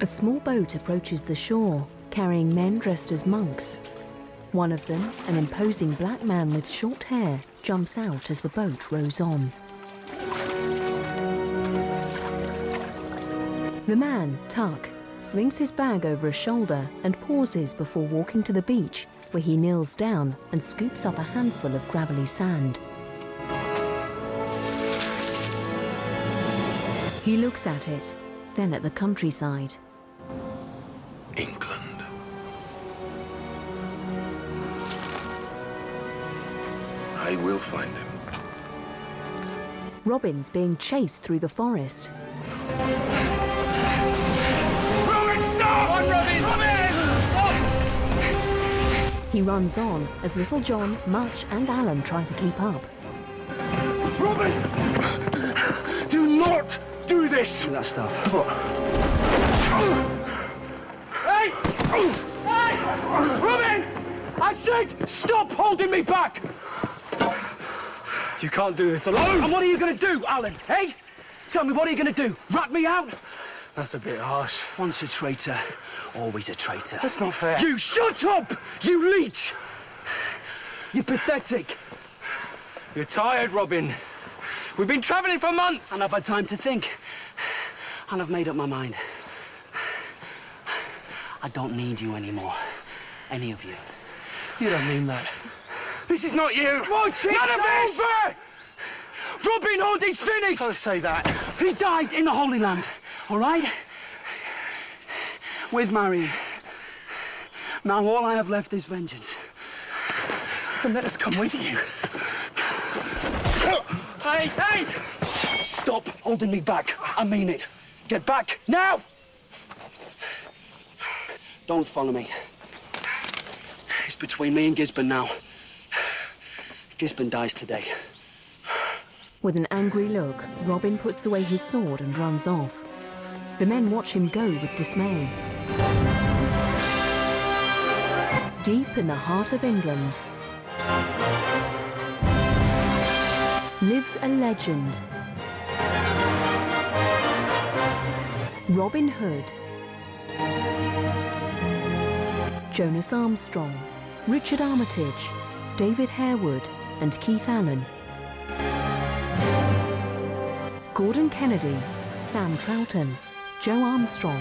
A small boat approaches the shore, carrying men dressed as monks. One of them, an imposing black man with short hair, jumps out as the boat rows on. The man, Tuck, slings his bag over his shoulder and pauses before walking to the beach, where he kneels down and scoops up a handful of gravelly sand. He looks at it, then at the countryside. England. I will find him. Robin's being chased through the forest. Robin, stop! On, Robin! Robin! Stop! He runs on as Little John, Much and Alan try to keep up. Robin! Do not do this! That stuff. Hey! Hey! Robin! I said stop holding me back! You can't do this alone! And what are you going to do, Alan? Hey? Tell me, what are you going to do? Rat me out? That's a bit harsh. Once a traitor, always a traitor. That's not fair. You shut up! You leech! You're pathetic. You're tired, Robin. We've been travelling for months! And I've had time to think. And I've made up my mind. I don't need you anymore. Any of you. You don't mean that. This is not you! Watch it! None of this! Over! Robin Hood is finished! Don't say that. He died in the Holy Land, all right? With Marion. Now all I have left is vengeance. And let us come with you. Hey, hey! Stop holding me back. I mean it. Get back, now! Don't follow me. It's between me and Gisborne now. Gisborne dies today. With an angry look, Robin puts away his sword and runs off. The men watch him go with dismay. Deep in the heart of England lives a legend. Robin Hood. Jonas Armstrong, Richard Armitage, David Harewood and Keith Allen. Gordon Kennedy, Sam Troughton, Joe Armstrong.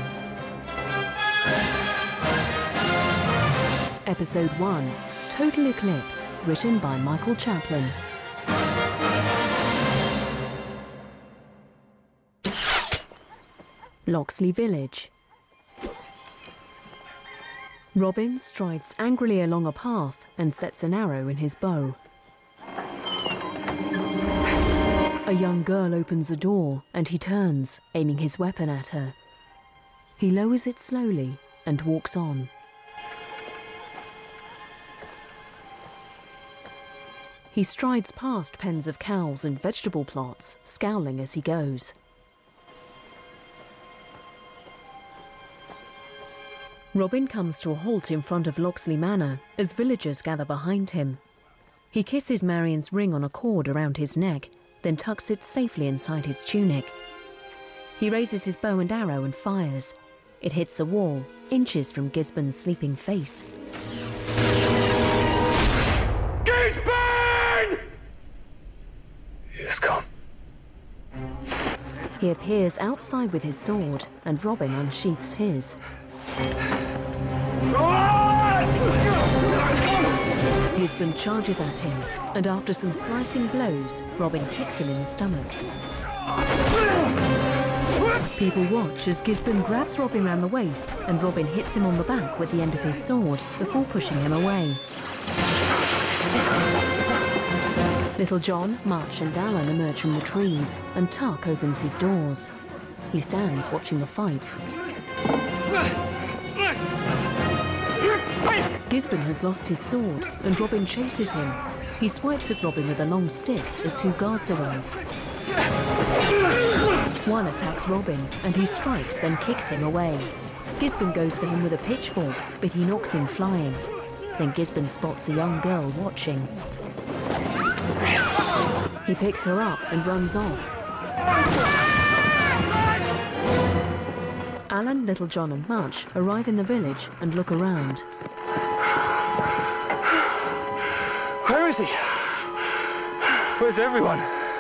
Episode 1, Total Eclipse, written by Michael Chaplin. Loxley Village. Robin strides angrily along a path and sets an arrow in his bow. A young girl opens the door and he turns, aiming his weapon at her. He lowers it slowly and walks on. He strides past pens of cows and vegetable plots, scowling as he goes. Robin comes to a halt in front of Loxley Manor as villagers gather behind him. He kisses Marion's ring on a cord around his neck, then tucks it safely inside his tunic. He raises his bow and arrow and fires. It hits a wall, inches from Gisborne's sleeping face. Gisborne! He has come. He appears outside with his sword, and Robin unsheaths his. Gisborne charges at him, and after some slicing blows, Robin kicks him in the stomach. People watch as Gisborne grabs Robin round the waist, and Robin hits him on the back with the end of his sword before pushing him away. Little John, Much and Alan emerge from the trees, and Tuck opens his doors. He stands watching the fight. Gisborne has lost his sword, and Robin chases him. He swipes at Robin with a long stick as two guards arrive. One attacks Robin, and he strikes, then kicks him away. Gisborne goes for him with a pitchfork, but he knocks him flying. Then Gisborne spots a young girl watching. He picks her up and runs off. Alan, Little John and Much arrive in the village and look around. Where is he? Where's everyone?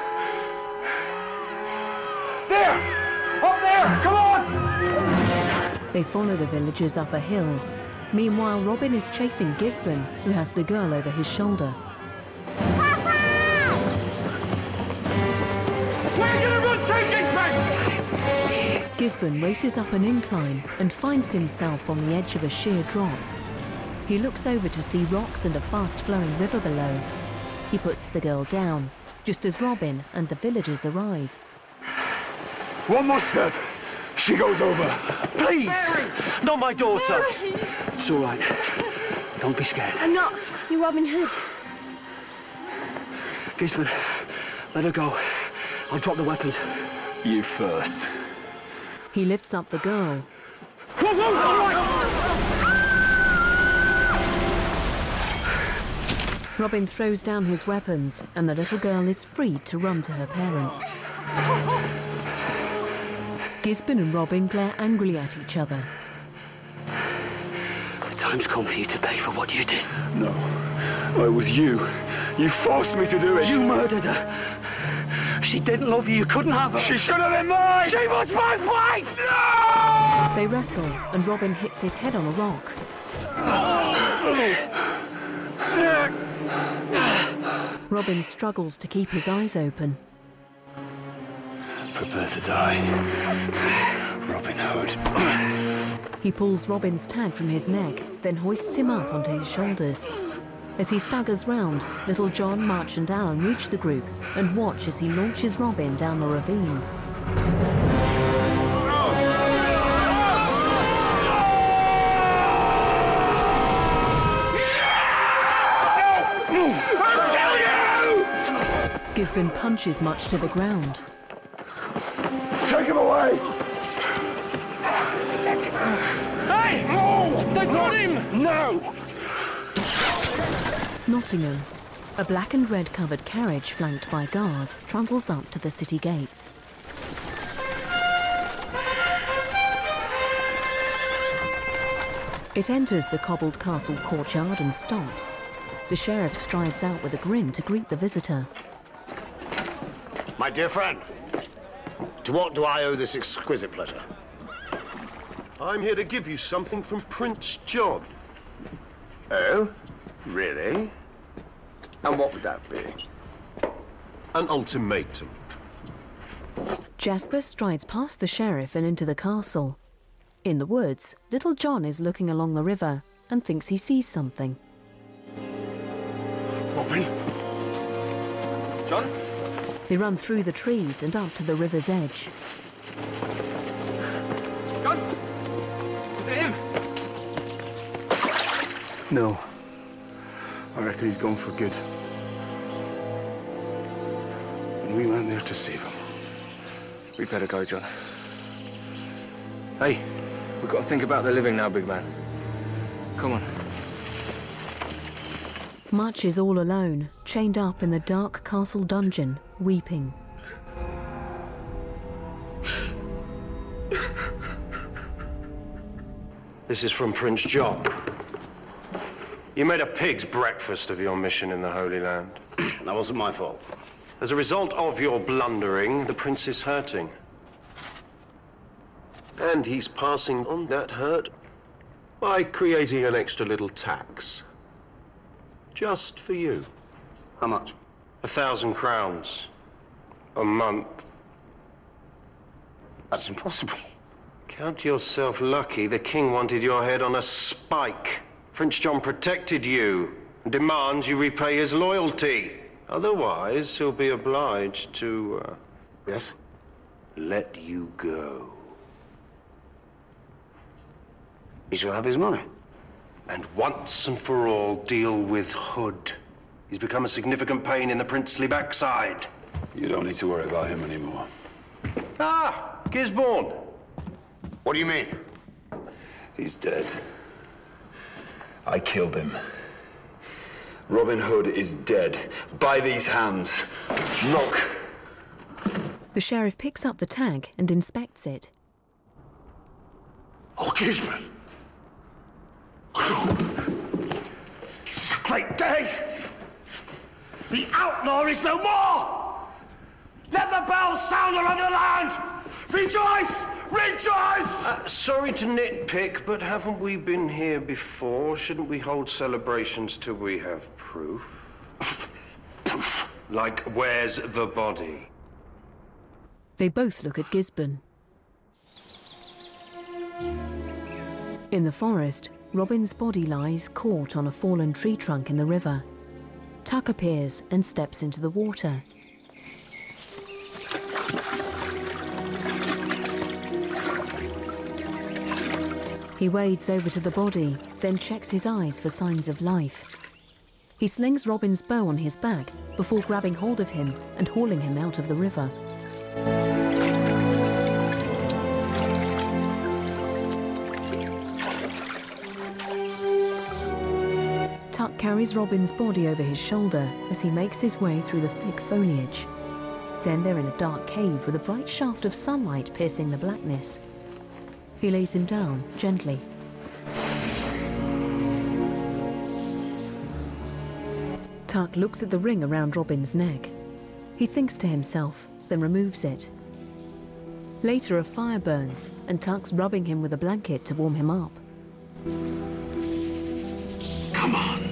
There! Up there! Come on! They follow the villagers up a hill. Meanwhile, Robin is chasing Gisborne, who has the girl over his shoulder. We're gonna run to Gisborne! Gisborne races up an incline and finds himself on the edge of a sheer drop. He looks over to see rocks and a fast-flowing river below. He puts the girl down, just as Robin and the villagers arrive. One more step. She goes over. Please! Mary! Not my daughter! Mary! It's all right. Don't be scared. I'm not. You're Robin Hood. Gisborne, let her go. I'll drop the weapons. You first. He lifts up the girl. Whoa, whoa, all right! Robin throws down his weapons and the little girl is free to run to her parents. Gisborne and Robin glare angrily at each other. The time's come for you to pay for what you did. No. It was you. You forced me to do it. You murdered her. She didn't love you. You couldn't have her. She should have been mine! She was my wife! No! They wrestle and Robin hits his head on a rock. Robin struggles to keep his eyes open. Prepare to die. Robin Hood. He pulls Robin's tag from his neck, then hoists him up onto his shoulders. As he staggers round, Little John, Much and Alan reach the group and watch as he launches Robin down the ravine. Gisborne punches Much to the ground. Take him away! Hey! No! They've got him! No! Nottingham. A black and red covered carriage flanked by guards trundles up to the city gates. It enters the cobbled castle courtyard and stops. The sheriff strides out with a grin to greet the visitor. My dear friend, to what do I owe this exquisite pleasure? I'm here to give you something from Prince John. Oh? Really? And what would that be? An ultimatum. Jasper strides past the sheriff and into the castle. In the woods, Little John is looking along the river and thinks he sees something. Robin? John? They run through the trees and up to the river's edge. John? Was it him? No. I reckon he's gone for good. And we went there to save him. We'd better go, John. Hey, we've got to think about the living now, big man. Come on. Much is all alone, chained up in the dark castle dungeon, weeping. This is from Prince John. You made a pig's breakfast of your mission in the Holy Land. That wasn't my fault. As a result of your blundering, the prince is hurting. And he's passing on that hurt by creating an extra little tax. Just for you. How much? 1,000 crowns. A month. That's impossible. Count yourself lucky the king wanted your head on a spike. Prince John protected you and demands you repay his loyalty. Otherwise, he'll be obliged to, Yes? let you go. He shall have his money. And once and for all, deal with Hood. He's become a significant pain in the princely backside. You don't need to worry about him anymore. Ah, Gisborne. What do you mean? He's dead. I killed him. Robin Hood is dead. By these hands. Look! The sheriff picks up the tag and inspects it. Oh, Gisborne! This is a great day! The outlaw is no more! Let the bells sound along the land! Rejoice! Rejoice! Sorry to nitpick, but haven't we been here before? Shouldn't we hold celebrations till we have proof? Proof? Like, where's the body? They both look at Gisborne. In the forest, Robin's body lies caught on a fallen tree trunk in the river. Tuck appears and steps into the water. He wades over to the body, then checks his eyes for signs of life. He slings Robin's bow on his back before grabbing hold of him and hauling him out of the river. Tuck carries Robin's body over his shoulder as he makes his way through the thick foliage. Then they're in a dark cave with a bright shaft of sunlight piercing the blackness. He lays him down gently. Tuck looks at the ring around Robin's neck. He thinks to himself, then removes it. Later a fire burns, and Tuck's rubbing him with a blanket to warm him up. Come on.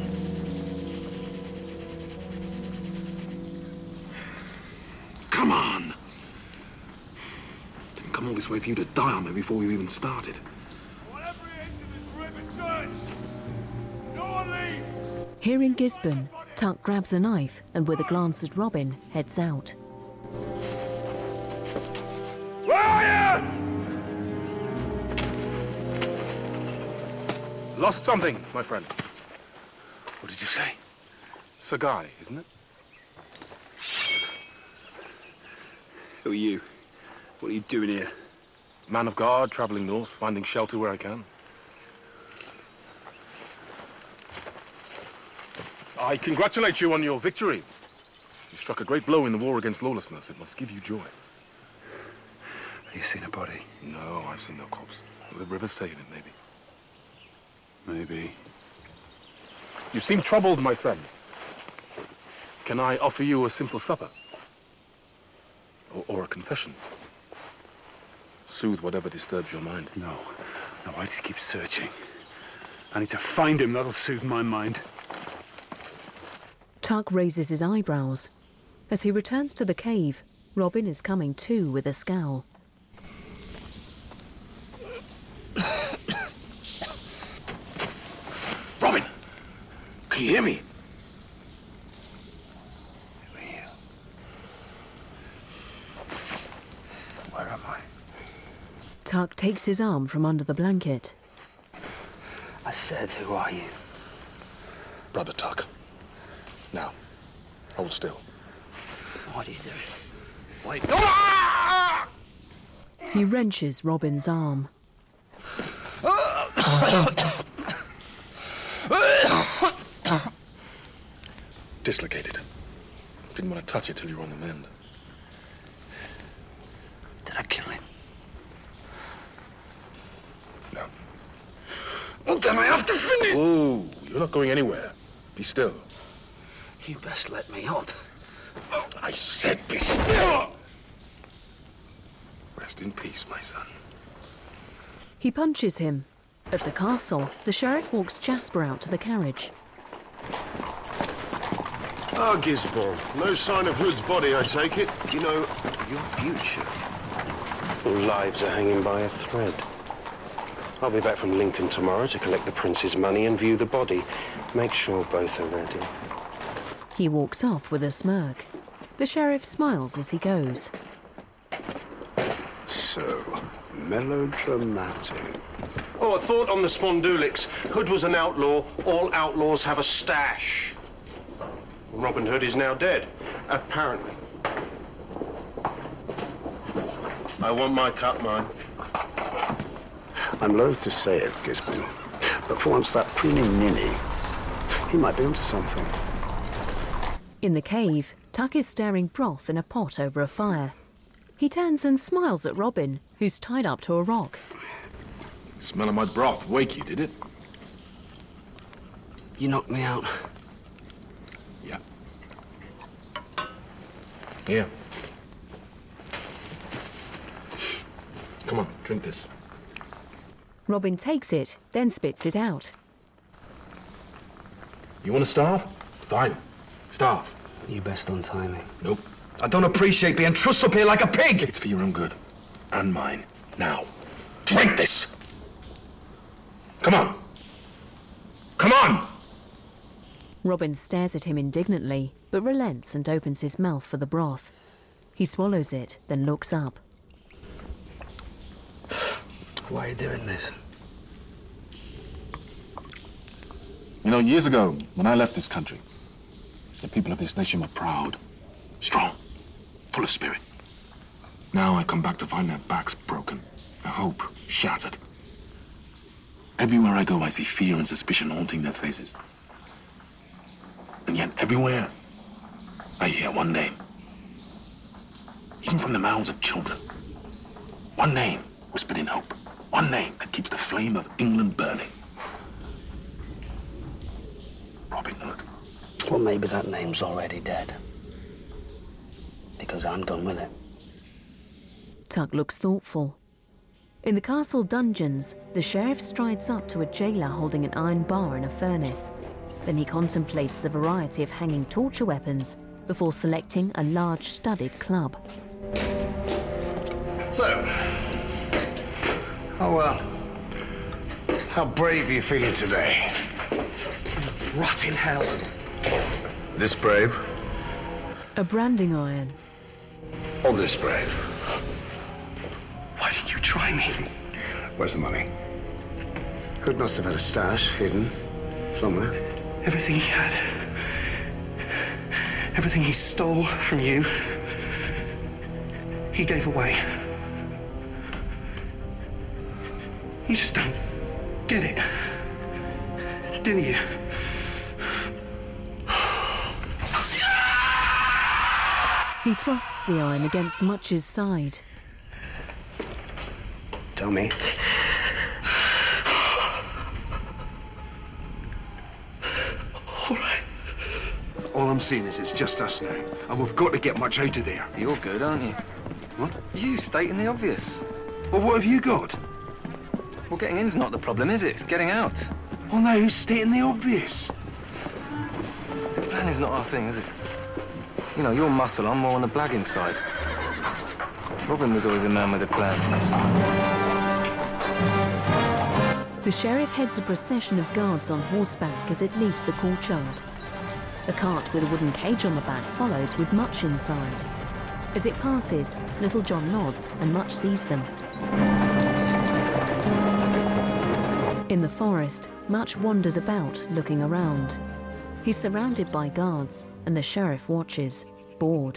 Come on. Didn't come all this way for you to die on me before we even started. Whatever it is in this river, turn. No one leave. Hearing Gisborne, Tuck grabs a knife and with a glance at Robin, heads out. Where are you? Lost something, my friend. What did you say? It's a guy, isn't it? Who are you? What are you doing here? Man of God, traveling north, finding shelter where I can. I congratulate you on your victory. You struck a great blow in the war against lawlessness. It must give you joy. Have you seen a body? No, I've seen no corpse. The river's taken it, maybe. Maybe. You seem troubled, my son. Can I offer you a simple supper? Or a confession? Soothe whatever disturbs your mind. No. No, I just keep searching. I need to find him. That'll soothe my mind. Tuck raises his eyebrows. As he returns to the cave, Robin is coming to with a scowl. Robin! Can you hear me? Where am I? Tuck takes his arm from under the blanket. I said, who are you? Brother Tuck. Now, hold still. What are you doing? Wait. He wrenches Robin's arm. Dislocated. Didn't want to touch it till you were on the mend. Did I kill him? No. Well, then I have to finish. Ooh, you're not going anywhere. Be still. You best let me up. I said be still! Rest in peace, my son. He punches him. At the castle, the sheriff walks Jasper out to the carriage. Ah, Gisborne. No sign of Hood's body, I take it. You know, your future. Your lives are hanging by a thread. I'll be back from Lincoln tomorrow to collect the prince's money and view the body. Make sure both are ready. He walks off with a smirk. The sheriff smiles as he goes. So, melodramatic. Oh, a thought on the Spondulix. Hood was an outlaw. All outlaws have a stash. Robin Hood is now dead, apparently. I want my cut, mine. I'm loath to say it, Gisborne, but for once that preening ninny, he might be onto something. In the cave, Tuck is stirring broth in a pot over a fire. He turns and smiles at Robin, who's tied up to a rock. Smell of my broth wake you, did it? You knocked me out. Yeah. Here. Come on, drink this. Robin takes it, then spits it out. You want to starve? Fine. Starve. You best untie me. Nope. I don't appreciate being trussed up here like a pig. It's for your own good. And mine. Now, drink this! Come on! Come on! Robin stares at him indignantly, but relents and opens his mouth for the broth. He swallows it, then looks up. Why are you doing this? You know, years ago, when I left this country, the people of this nation were proud, strong, full of spirit. Now I come back to find their backs broken, their hope shattered. Everywhere I go, I see fear and suspicion haunting their faces. And yet, everywhere, I hear one name. Even from the mouths of children. One name whispered in hope. One name that keeps the flame of England burning. Robin Hood. Well, maybe that name's already dead. Because I'm done with it. Tuck looks thoughtful. In the castle dungeons, the sheriff strides up to a jailer holding an iron bar in a furnace. Then he contemplates a variety of hanging torture weapons before selecting a large studded club. So, how brave are you feeling today? Rot in hell. This brave? A branding iron. Or this brave? Why did you try me? Where's the money? Hood must have had a stash hidden somewhere. Everything he had. Everything he stole from you. He gave away. You just don't get it. Do you? He thrusts the iron against Much's side. Tell me. All right. All I'm seeing is it's just us now, and we've got to get Much out of there. You're good, aren't you? What? You stating the obvious. Well, what have you got? Well, getting in's not the problem, is it? It's getting out. Well, no, who's stating the obvious? The planning's not our thing, is it? You know, you're muscle, I'm more on the blagging side. Robin was always a man with a plan. The sheriff heads a procession of guards on horseback as it leaves the courtyard. A cart with a wooden cage on the back follows with Much inside. As it passes, Little John nods and Much sees them. In the forest, Much wanders about, looking around. He's surrounded by guards, and the sheriff watches, bored.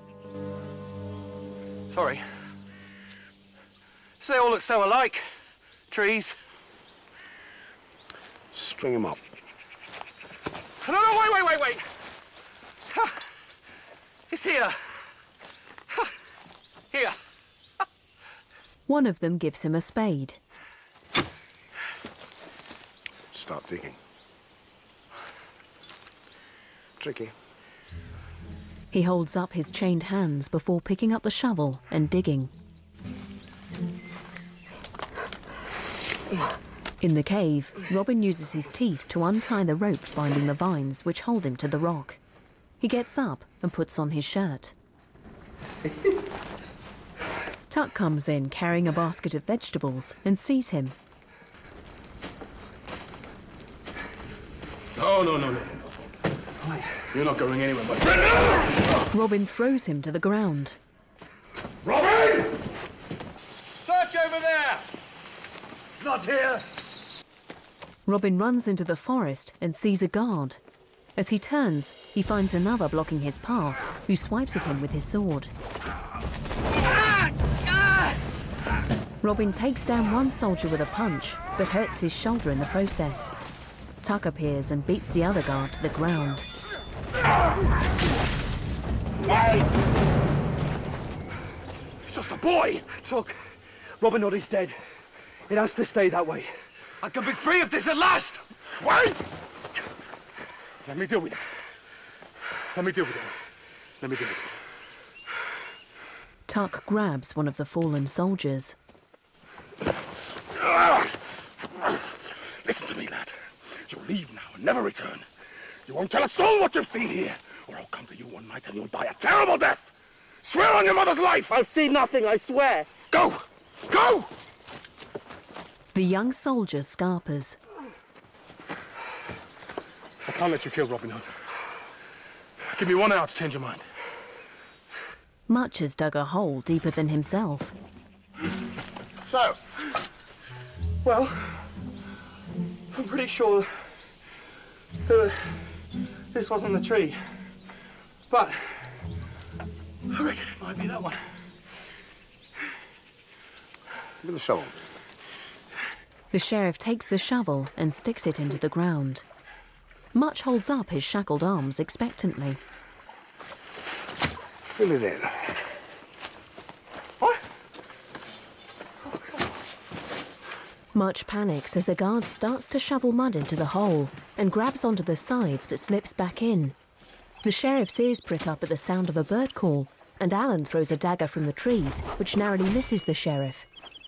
Sorry. So they all look so alike. Trees. String him up. No, wait. Ha. It's here. Ha. Here. Ha. One of them gives him a spade. Start digging. Tricky. He holds up his chained hands before picking up the shovel and digging. In the cave, Robin uses his teeth to untie the rope binding the vines which hold him to the rock. He gets up and puts on his shirt. Tuck comes in carrying a basket of vegetables and sees him. No. You're not going anywhere, but... Robin throws him to the ground. Robin! Search over there! It's not here. Robin runs into the forest and sees a guard. As he turns, he finds another blocking his path, who swipes at him with his sword. Robin takes down one soldier with a punch, but hurts his shoulder in the process. Tuck appears and beats the other guard to the ground. Wait! It's just a boy. Tuck, Robin Hood is dead. It has to stay that way. I can be free of this at last! Wait! Let me deal with it. Let me deal with it. Let me deal with it. Tuck grabs one of the fallen soldiers. Listen to me, lad. You'll leave now and never return. You won't tell a soul what you've seen here, or I'll come to you one night and you'll die a terrible death. Swear on your mother's life! I've seen nothing, I swear. Go! Go! The young soldier scarpers. I can't let you kill Robin Hood. Give me 1 hour to change your mind. Much has dug a hole deeper than himself. So, well, I'm pretty sure this wasn't the tree, but I reckon it might be that one. Give me the shovel. The sheriff takes the shovel and sticks it into the ground. Much holds up his shackled arms expectantly. Fill it in. What? Much panics as a guard starts to shovel mud into the hole and grabs onto the sides but slips back in. The sheriff's ears prick up at the sound of a bird call, and Alan throws a dagger from the trees, which narrowly misses the sheriff.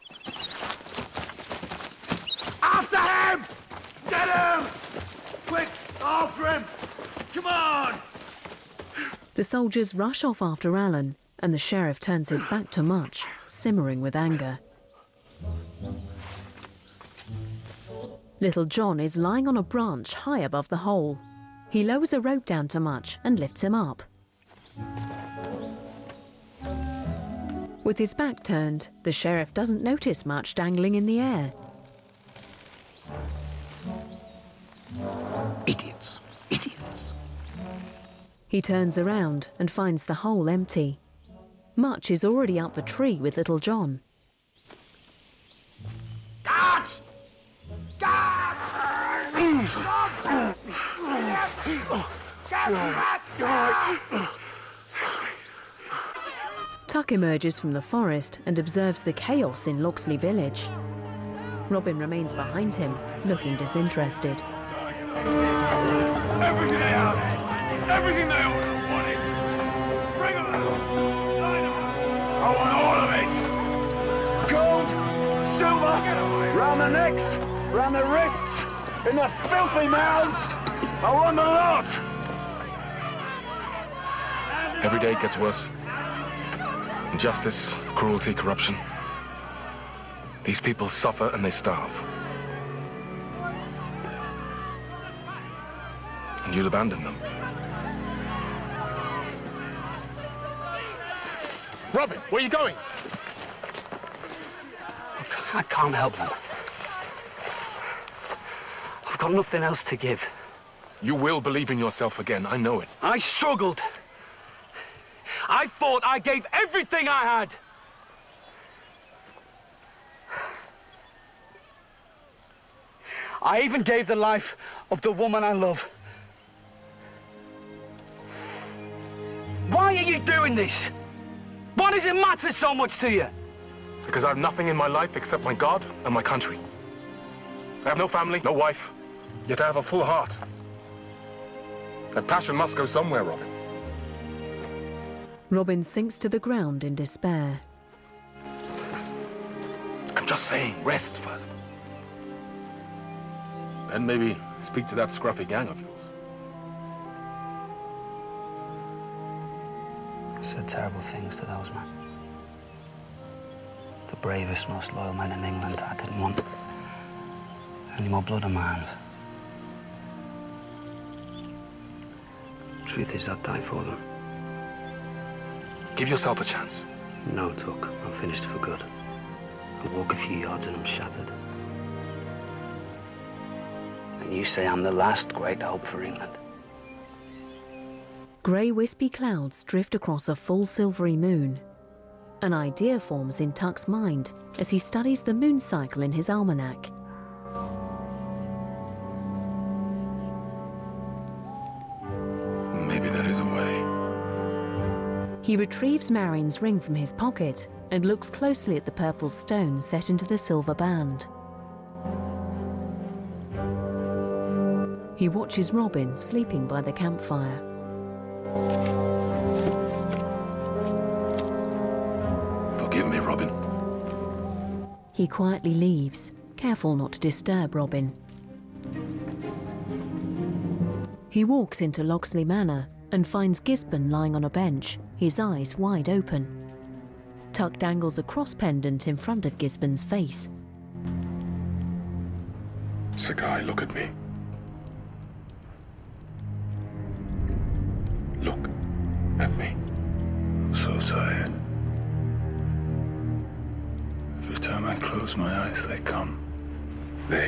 After him! Get him! Quick, after him! Come on! The soldiers rush off after Alan, and the sheriff turns his back to Much, simmering with anger. Little John is lying on a branch high above the hole. He lowers a rope down to Much and lifts him up. With his back turned, the sheriff doesn't notice Much dangling in the air. Idiots. Idiots. He turns around and finds the hole empty. Much is already up the tree with Little John. Guards! Guards! Tuck emerges from the forest and observes the chaos in Locksley village. Robin remains behind him, looking disinterested. Everything they have! Everything they own! I want it! Bring them out! I want all of it! Gold, silver, round the necks, round the wrists, in the filthy mouths. I want the lot! Every day it gets worse. Injustice, cruelty, corruption. These people suffer and they starve. And you'll abandon them. Robin, where are you going? I can't help them. I've got nothing else to give. You will believe in yourself again, I know it. I struggled. I fought. I gave everything I had. I even gave the life of the woman I love. Why are you doing this? Why does it matter so much to you? Because I have nothing in my life except my God and my country. I have no family, no wife, yet I have a full heart. That passion must go somewhere, Robin. Robin sinks to the ground in despair. I'm just saying, rest first. Then maybe speak to that scruffy gang of yours. I said terrible things to those men. The bravest, most loyal men in England. I didn't want any more blood on my hands. Truth is, I'd die for them. Give yourself a chance. No, Tuck. I'm finished for good. I walk a few yards and I'm shattered. And you say I'm the last great hope for England. Grey wispy clouds drift across a full silvery moon. An idea forms in Tuck's mind as he studies the moon cycle in his almanac. Maybe there is a way. He retrieves Marion's ring from his pocket and looks closely at the purple stone set into the silver band. He watches Robin sleeping by the campfire. Forgive me, Robin. He quietly leaves, careful not to disturb Robin. He walks into Locksley Manor and finds Gisborne lying on a bench, his eyes wide open. Tuck dangles a cross pendant in front of Gisborne's face. Sakai, look at me. Look at me. I'm so tired. Every time I close my eyes, they come. They?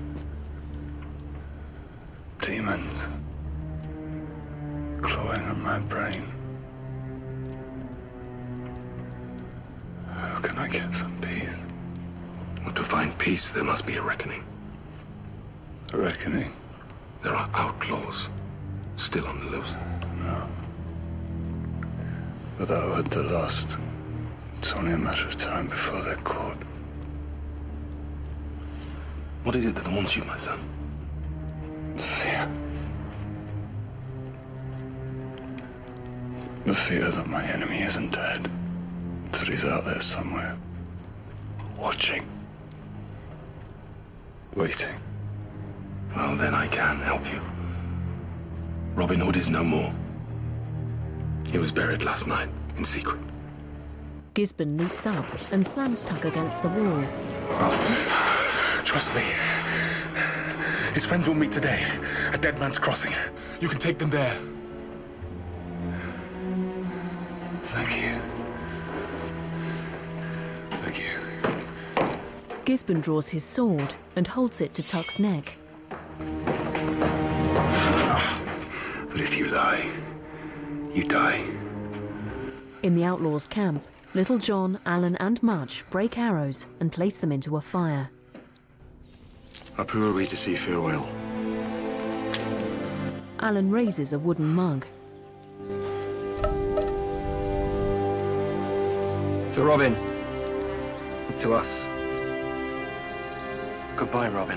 Demons. Clawing on my brain. How can I get some peace? Well, to find peace, there must be a reckoning. A reckoning? There are outlaws still on the loose. No. Without what they're lost, it's only a matter of time before they're caught. What is it that haunts you, my son? The fear. The fear that my enemy isn't dead. That he's out there somewhere. Watching. Waiting. Well, then I can help you. Robin Hood is no more. He was buried last night, in secret. Gisborne leaps up and slams Tuck against the wall. Trust me. His friends will meet today at Dead Man's Crossing. You can take them there. Thank you. Thank you. Gisborne draws his sword and holds it to Tuck's neck. But if you lie, you die. In the outlaws' camp, Little John, Alan and Much break arrows and place them into a fire. Up who are we to see farewell? Alan raises a wooden mug. To Robin. And to us. Goodbye, Robin.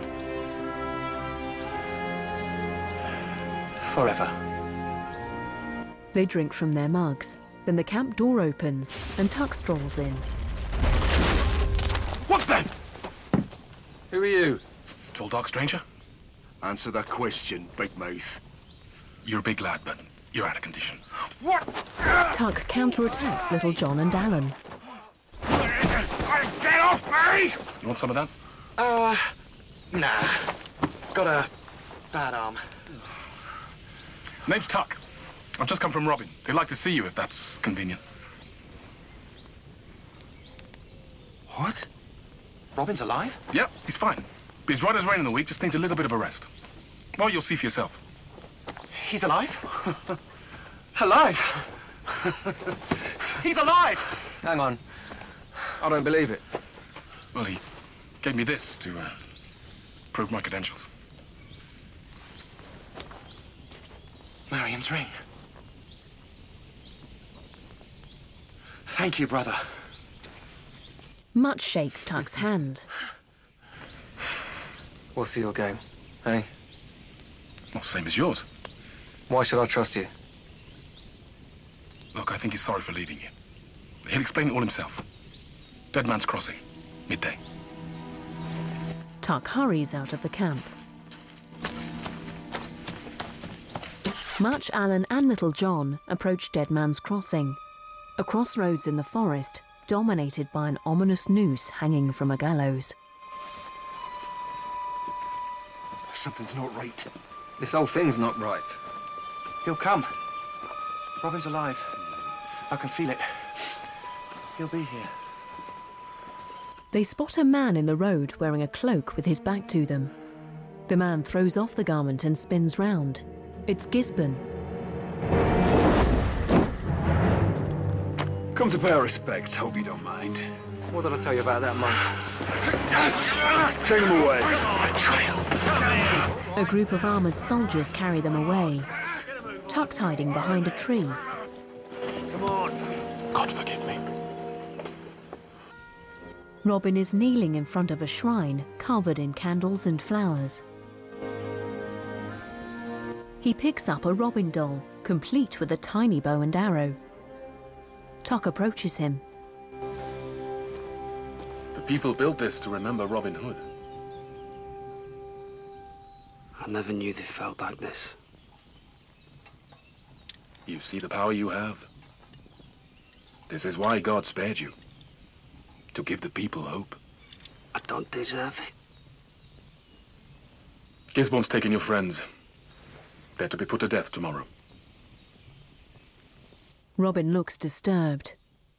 Forever. They drink from their mugs. Then the camp door opens and Tuck strolls in. What's that? Who are you? Tall, dark stranger? Answer that question, Big Mouth. You're a big lad, but you're out of condition. What? Tuck counterattacks Little John and Alan. Get off me! You want some of that? Nah. Got a bad arm. Name's Tuck. I've just come from Robin. They'd like to see you if that's convenient. What? Robin's alive? Yep, he's fine. But he's right as rain in the week, just needs a little bit of a rest. Well, you'll see for yourself. He's alive? Alive? He's alive! Hang on. I don't believe it. Well, he gave me this to prove my credentials. Marion's ring. Thank you, brother. Much shakes Tuck's hand. What's your game, eh? Well, same as yours. Why should I trust you? Look, I think he's sorry for leaving you. He'll explain it all himself. Dead Man's Crossing, midday. Tuck hurries out of the camp. Much, Alan and Little John approach Dead Man's Crossing, a crossroads in the forest dominated by an ominous noose hanging from a gallows. Something's not right. This whole thing's not right. He'll come. Robin's alive. I can feel it. He'll be here. They spot a man in the road wearing a cloak with his back to them. The man throws off the garment and spins round. It's Gisborne. Come to pay our respects, hope you don't mind. What did I tell you about that monk? Take them away. A group of armoured soldiers carry them away. Tuck's hiding behind a tree. God forgive me. Robin is kneeling in front of a shrine covered in candles and flowers. He picks up a Robin doll, complete with a tiny bow and arrow. Tuck approaches him. The people built this to remember Robin Hood. I never knew they felt like this. You see the power you have? This is why God spared you. To give the people hope. I don't deserve it. Gisborne's taken your friends. They're to be put to death tomorrow. Robin looks disturbed.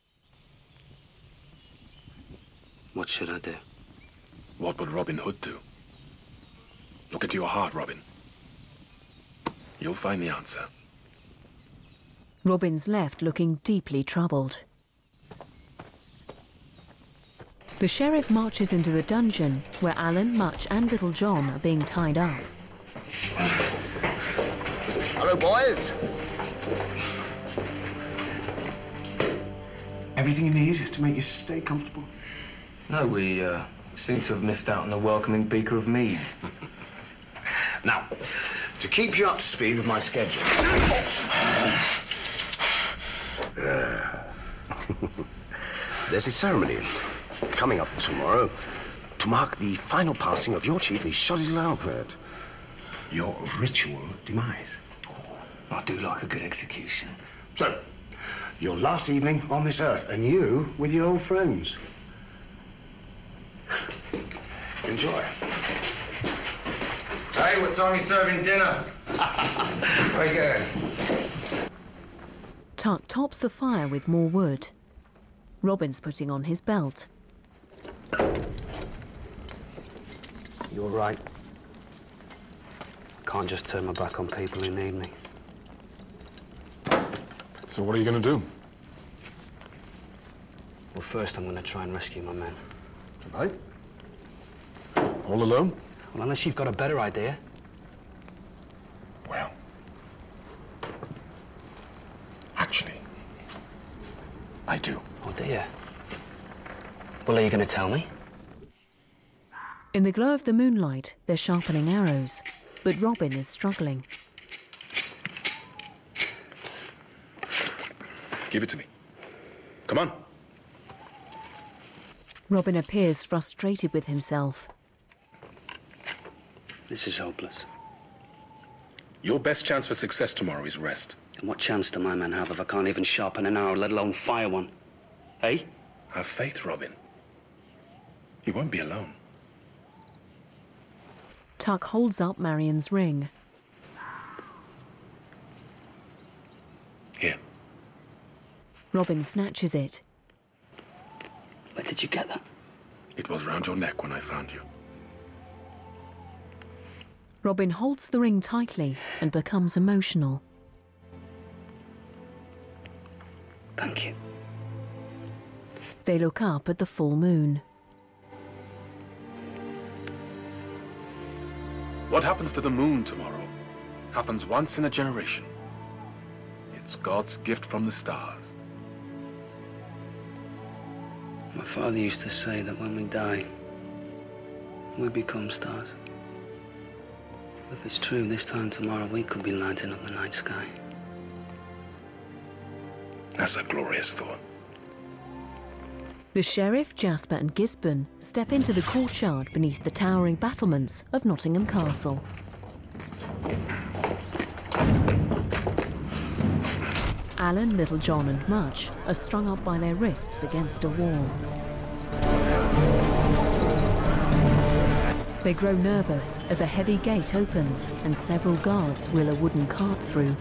What should I do? What would Robin Hood do? Look into your heart, Robin. You'll find the answer. Robin's left looking deeply troubled. The sheriff marches into the dungeon where Alan, Much and Little John are being tied up. Hello, boys. Everything you need to make you stay comfortable? No, we seem to have missed out on the welcoming beaker of mead. Now, to keep you up to speed with my schedule. There's a ceremony coming up tomorrow to mark the final passing of your chief, the Shoddy Alfred. Your ritual demise. I do like a good execution. So, your last evening on this earth, and you with your old friends. Enjoy. Hey, what time are you serving dinner? Very good. Tuck tops the fire with more wood. Robin's putting on his belt. You're right. Can't just turn my back on people who need me. So what are you going to do? Well, first I'm going to try and rescue my men. Tonight? All alone? Well, unless you've got a better idea. Well, actually, I do. Oh, dear. Well, are you going to tell me? In the glow of the moonlight, they're sharpening arrows, but Robin is struggling. Give it to me. Come on. Robin appears frustrated with himself. This is hopeless. Your best chance for success tomorrow is rest. And what chance do my men have if I can't even sharpen an arrow, let alone fire one? Eh? Have faith, Robin. You won't be alone. Tuck holds up Marion's ring. Here. Robin snatches it. Where did you get that? It was round your neck when I found you. Robin holds the ring tightly and becomes emotional. Thank you. They look up at the full moon. What happens to the moon tomorrow happens once in a generation. It's God's gift from the stars. My father used to say that when we die, we become stars. If it's true, this time tomorrow we could be lighting up the night sky. That's a glorious thought. The sheriff, Jasper and Gisborne step into the courtyard beneath the towering battlements of Nottingham Castle. Alan, Little John and Much are strung up by their wrists against a wall. They grow nervous as a heavy gate opens and several guards wheel a wooden cart through.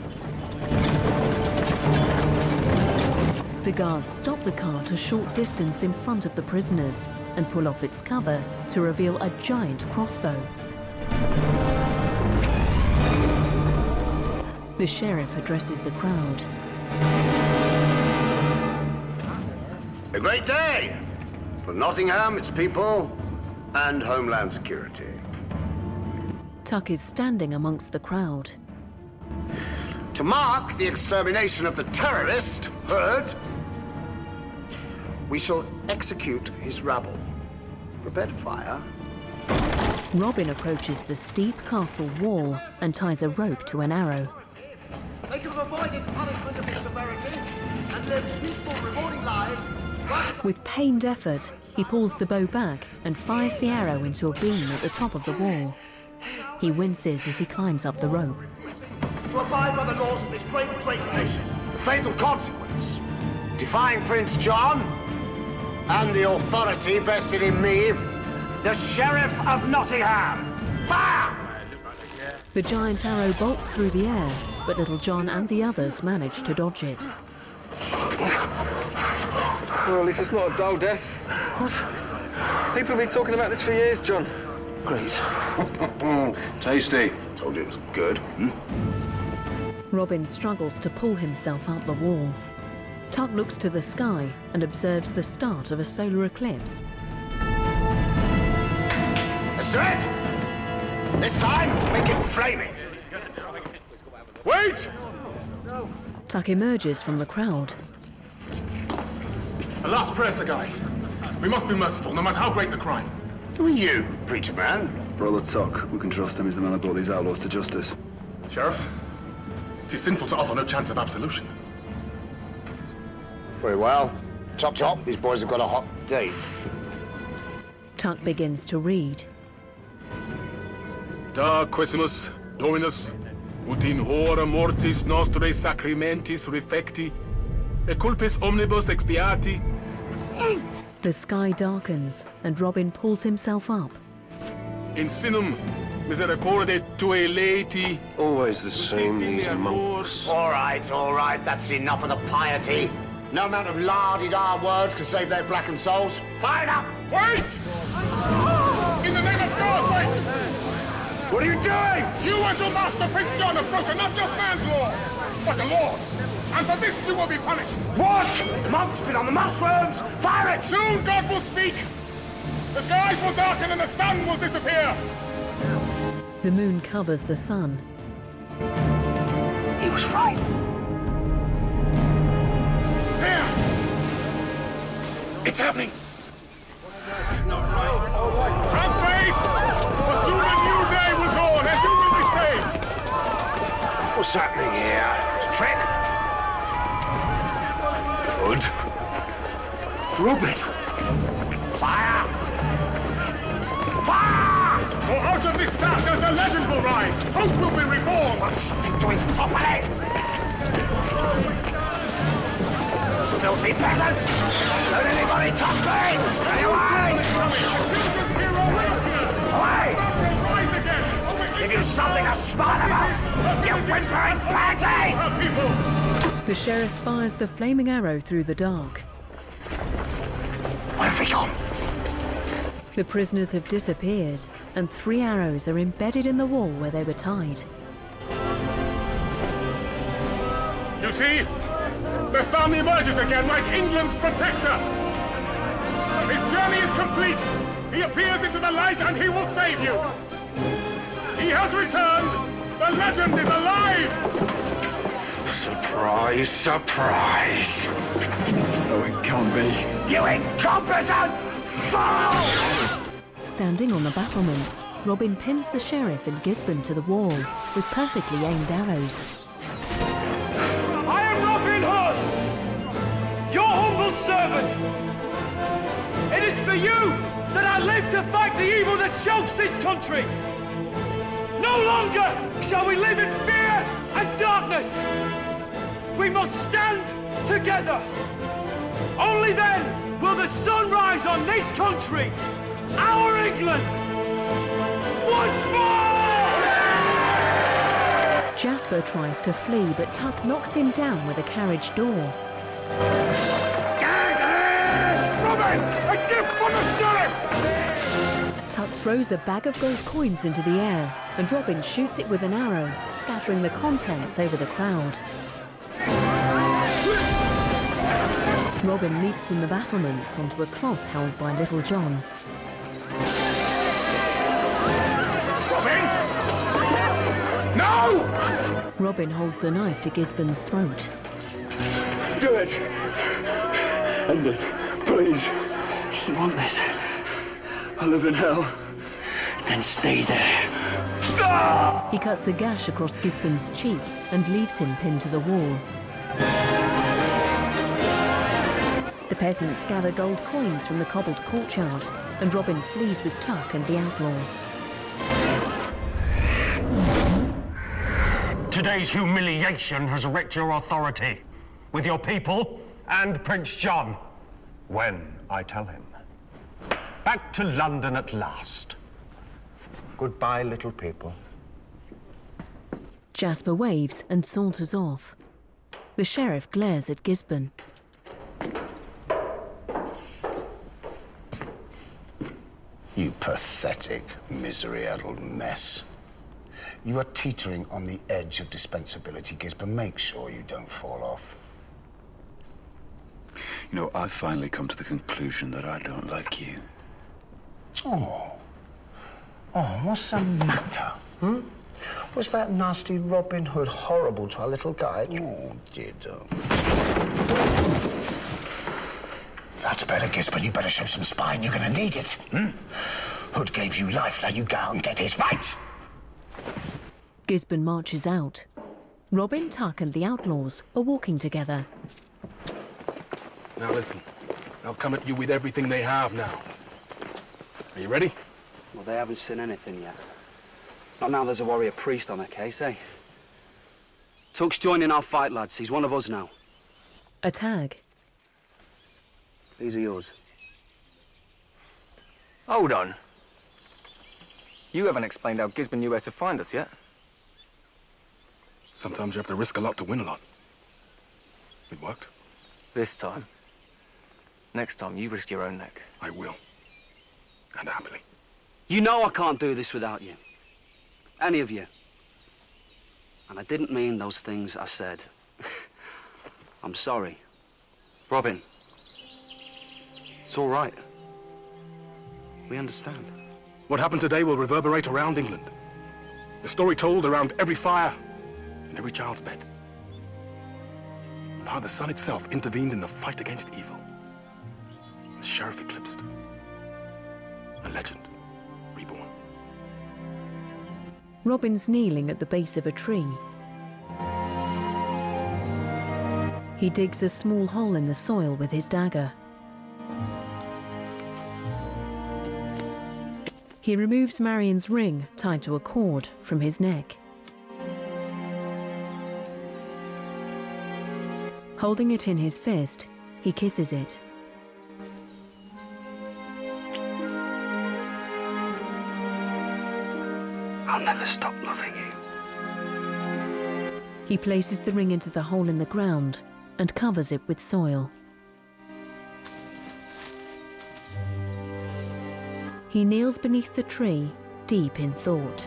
The guards stop the cart a short distance in front of the prisoners and pull off its cover to reveal a giant crossbow. The sheriff addresses the crowd. A great day for Nottingham, its people, and Homeland Security. Tuck is standing amongst the crowd. To mark the extermination of the terrorist, Hood, we shall execute his rabble prepared to fire? Robin approaches the steep castle wall and ties a rope to an arrow. They could have avoided punishment of this severity and lived peaceful, rewarding lives. With pained effort, he pulls the bow back and fires the arrow into a beam at the top of the wall. He winces as he climbs up the rope. To abide by the laws of this great nation. The fatal consequence. Defying Prince John and the authority vested in me, the Sheriff of Nottingham. Fire! The giant arrow bolts through the air, but Little John and the others manage to dodge it. Well, at least it's not a dull death. What? People have been talking about this for years, John. Great. Tasty. Told you it was good. Robin struggles to pull himself up the wall. Tuck looks to the sky and observes the start of a solar eclipse. Let's do it! This time, make it flaming. Wait! Tuck emerges from the crowd. A last prayer, Sir Guy. We must be merciful, no matter how great the crime. Who are you, preacher man? Brother Tuck. We can trust him. He's the man who brought these outlaws to justice. Sheriff, it is sinful to offer no chance of absolution. Very well. Chop chop, these boys have got a hot date. Tuck begins to read. Da quesimus Dominus, ut in hora mortis nostre sacramentis refecti, e culpis omnibus expiati. The sky darkens and Robin pulls himself up. In sinum misericorde tuae laeti. Always the same, these monks. All right, that's enough of the piety. No amount of la-di-da words can save their blackened souls. Fire it up! Wait! In the name of God, wait! What are you doing? You and your master, Prince John, have broken not just man's law, but the Lord's. And for this you will be punished. What? Monk's been on the mushrooms! Fire it! Soon God will speak. The skies will darken and the sun will disappear. The moon covers the sun. He was right. There! It's happening! Have faith! For soon a new day will dawn and you will be saved! What's happening here? It's a trick? Good. Robin! Fire! Fire! For out of this darkness a legend will rise! Hope will be reborn! Want something doing properly? Filthy peasants! Don't anybody touch me! Stay away! Away! Give you something to smile about! You whimpering panties! The sheriff fires the flaming arrow through the dark. Where have they gone? The prisoners have disappeared, and 3 arrows are embedded in the wall where they were tied. You see? The sun emerges again like England's protector. His journey is complete. He appears into the light and he will save you. He has returned. The legend is alive. Surprise, surprise! No, it can't be. You incompetent fool! Standing on the battlements, Robin pins the sheriff and Gisborne to the wall with perfectly aimed arrows. I am Robin Hood, your humble servant. It is for you that I live to fight the evil that chokes this country. No longer shall we live in fear and darkness. We must stand together. Only then will the sun rise on this country, our England, once more! Jasper tries to flee, but Tuck knocks him down with a carriage door. Robin, a gift from the sheriff! Tuck throws a bag of gold coins into the air, and Robin shoots it with an arrow, scattering the contents over the crowd. Robin leaps from the battlements onto a cloth held by Little John. Robin! No! Robin holds the knife to Gisborne's throat. Do it! End it, please. You want this? I live in hell. Then stay there. He cuts a gash across Gisborne's cheek and leaves him pinned to the wall. The peasants gather gold coins from the cobbled courtyard, and Robin flees with Tuck and the outlaws. Today's humiliation has wrecked your authority with your people and Prince John. When I tell him. Back to London at last. Goodbye, little people. Jasper waves and saunters off. The sheriff glares at Gisborne. You pathetic, misery-addled mess. You are teetering on the edge of dispensability, Gisborne. Make sure you don't fall off. You know, I've finally come to the conclusion that I don't like you. Oh, what's the matter? Was that nasty Robin Hood horrible to our little guy? Oh, dear. That's better, Gisborne. You better show some spine. You're gonna need it. Hood gave you life. Now you go out and get his right. Gisborne marches out. Robin, Tuck and the outlaws are walking together. Now listen, they'll come at you with everything they have now. Are you ready? Well, they haven't seen anything yet. Not now there's a warrior priest on their case, eh? Tuck's joining our fight, lads. He's one of us now. A tag. These are yours. Hold on. You haven't explained how Gisborne knew where to find us yet. Sometimes you have to risk a lot to win a lot. It worked. This time. Next time, you risk your own neck. I will. And happily. You know I can't do this without you. Any of you. And I didn't mean those things I said. I'm sorry. Robin. It's all right. We understand. What happened today will reverberate around England. The story told around every fire and every child's bed. Of how the sun itself intervened in the fight against evil. The sheriff eclipsed. A legend reborn. Robin's kneeling at the base of a tree. He digs a small hole in the soil with his dagger. He removes Marion's ring tied to a cord from his neck. Holding it in his fist, he kisses it. I'll never stop loving you. He places the ring into the hole in the ground and covers it with soil. He kneels beneath the tree, deep in thought.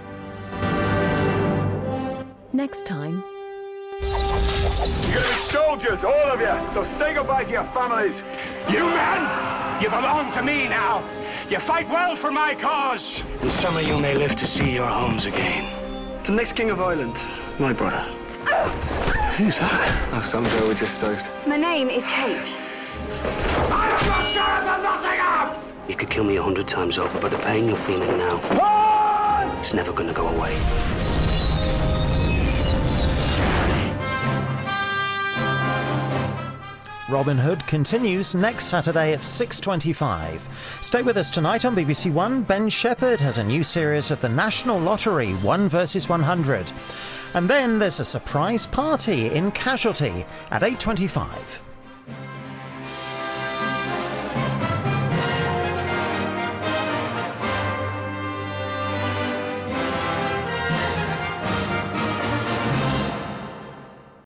Next time... You're gonna be soldiers, all of you, so say goodbye to your families. You men, you belong to me now. You fight well for my cause. And some of you may live to see your homes again. The next King of Ireland, my brother. Who's that? Oh, some girl we just saved. My name is Kate. I am the Sheriff of Nottingham! You could kill me 100 times over, but the pain you're feeling now, it's never gonna go away. Robin Hood continues next Saturday at 6:25. Stay with us tonight on BBC One. Ben Shepherd has a new series of the National Lottery, 1 versus 100. And then there's a surprise party in Casualty at 8:25.